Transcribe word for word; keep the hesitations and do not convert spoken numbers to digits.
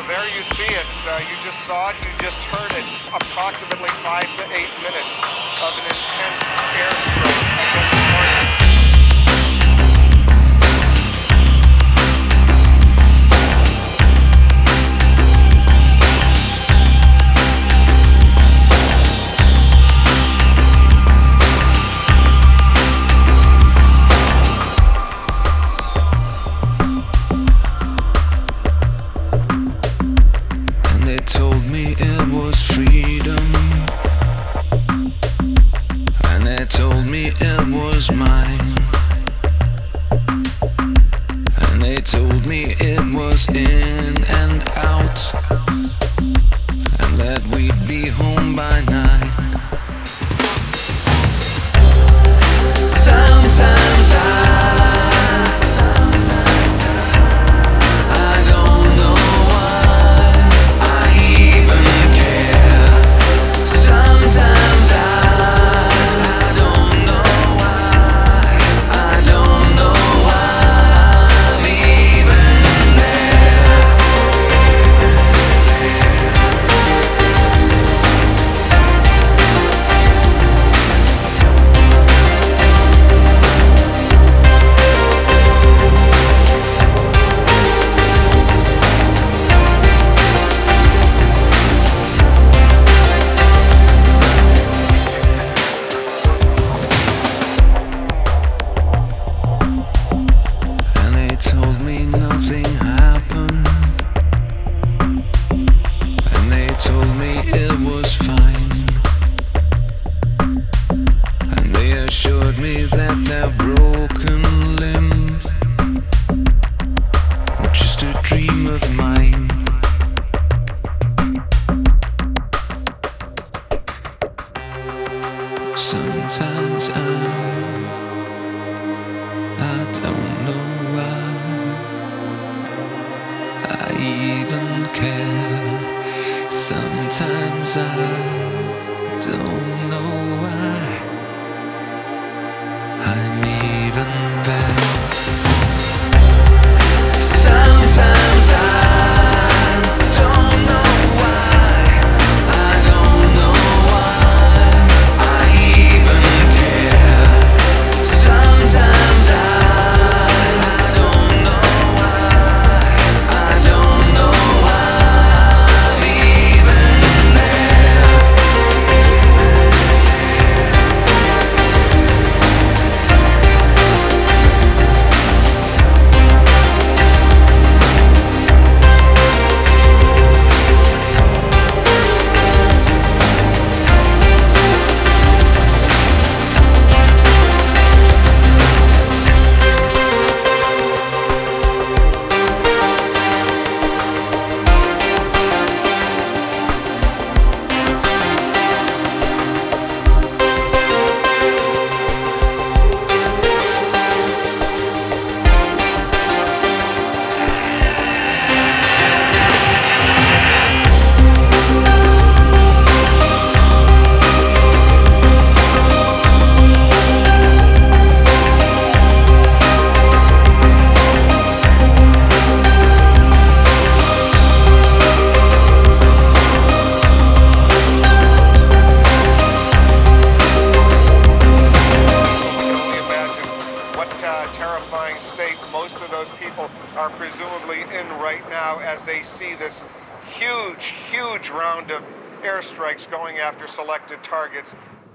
there you see it. Uh, you just saw it. You just heard it. Approximately five to eight minutes of an intense airstrike against targets. Sometimes I, I don't know why I even care. Sometimes I don't know why I'm even there. Sometimes I are presumably in right now as they see this huge, huge round of airstrikes going after selected targets.